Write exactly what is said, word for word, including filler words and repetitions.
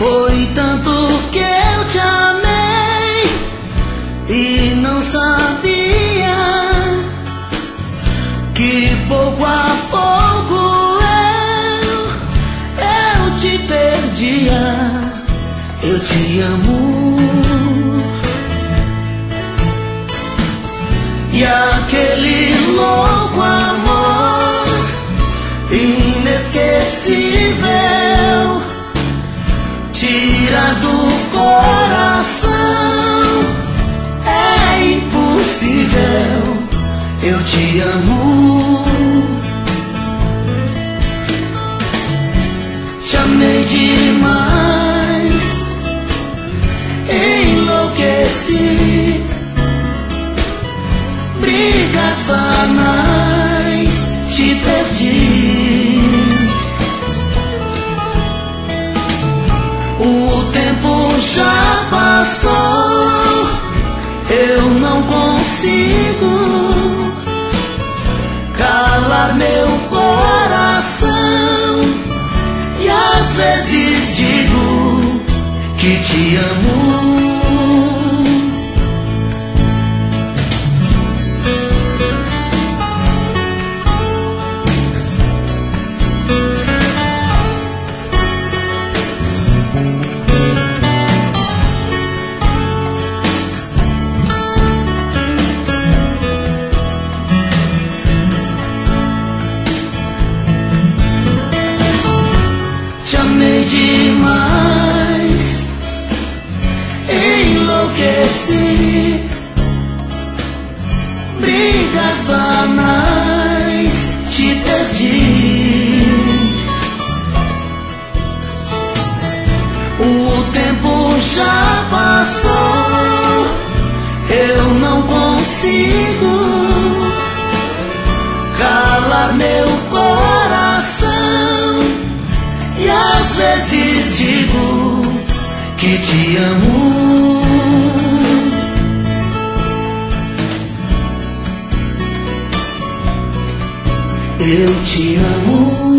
Foi tanto que eu te amei e não sabia que pouco a pouco eu, eu te perdia. Eu te amo e aquele louco amor inesquecível tira do coração, é impossível. Eu te amo, te amei demais, enlouqueci, brigas banais, te perdi. O tempo já passou, eu não consigo calar meu coração e às vezes digo que te amo. Amei demais, enlouqueci, brigas banais, te perdi. O tempo já passou, eu não consigo calar meu coração e às vezes digo que te amo. Eu te amo.